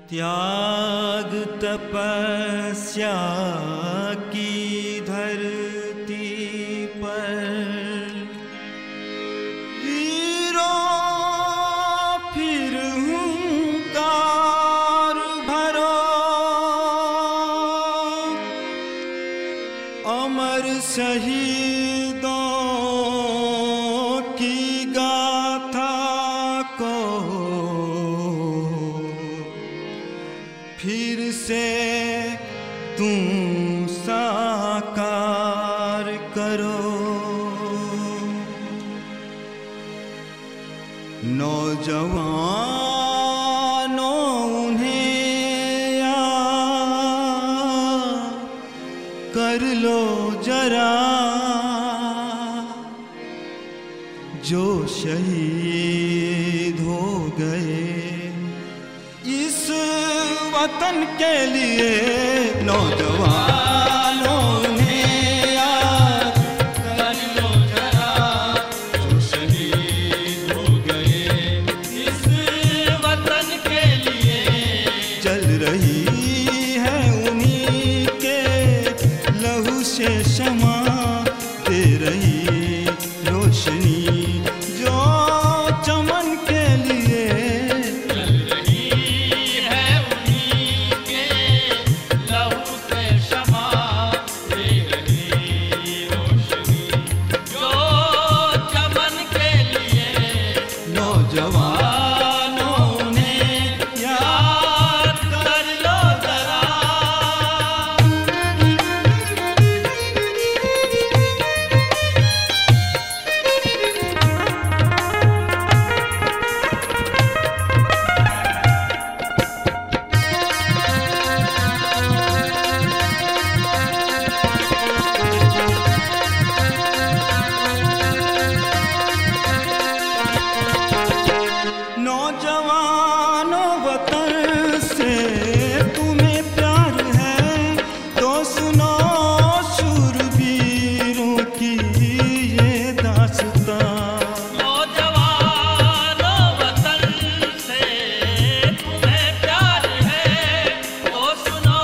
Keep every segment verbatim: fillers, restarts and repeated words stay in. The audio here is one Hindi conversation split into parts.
त्याग तपस्या की धरती पर वीरों फिर हुंकार भरो, अमर शहीदों की गाथा को फिर से तुम साकार करो। नौजवानों उन्हें याद कर लो जरा, जो शहीद हो गए इस वतन के लिए। नौजवानों ने याद कर लो जरा, जो शहीद हो गए इस वतन के लिए। चल रही है उन्हीं के लहू से शमा, दे रही रोशनी जो चमन के लिए। जवानों ने याद कर लो जरा। नौजवानों वतन से तुम्हें प्यार है तो सुनो शूरवीरों की ये दास्तां। नौजवानों वतन से तुम्हें प्यार है तो सुनो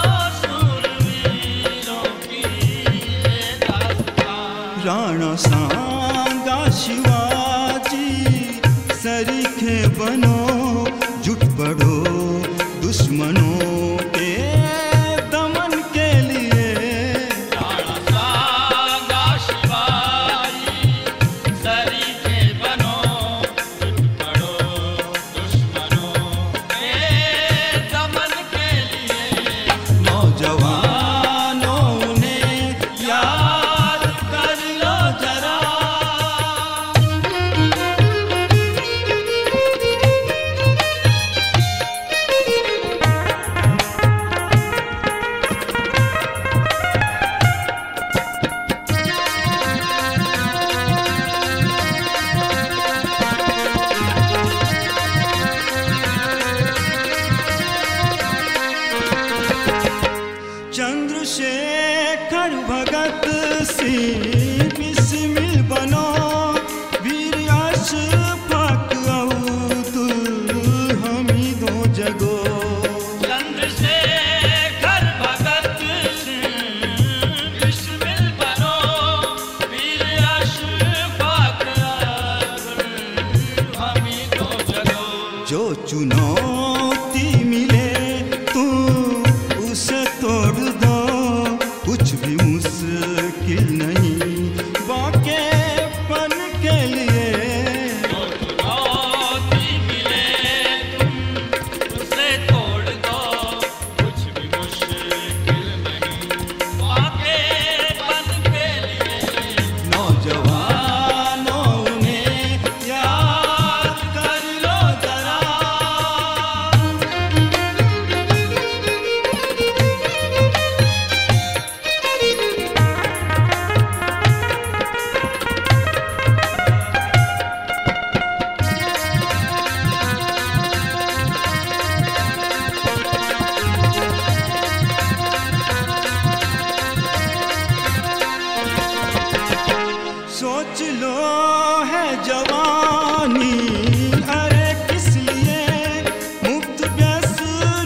शूरवीरों की ये दास्तां। राणा सांगा शिवाजी सरीखे बनो, जुट पड़ो दुश्मनों के दमन के लिए। राणा सांगा शिवाजी सरीखे बनो, जुट पड़ो दुश्मनों के दमन के लिए। नौजवानों ने याद कर लो जरा। चंद्रशेखर भगत सिंह बिस्मिल बनो, वीर अशफाक अब्दुल हमीदों जगो। चंद्रशेखर भगत सिंह बिस्मिल बनो, वीर अशफाक अब्दुल हमीदों जगो। जो चुनौती मिले तुम उसे तोड़ दो, कुछ भी मुश्किल नहीं बाकेपन के लिए। जो चुनौती मिले तुम उसे तोड़ दो, कुछ भी मुश्किल नहीं बाकेपन के लिए। नौजवानों ने याद कर लो जरा। सोच लो है जवानी, अरे किस लिए मुक्त व्यस्त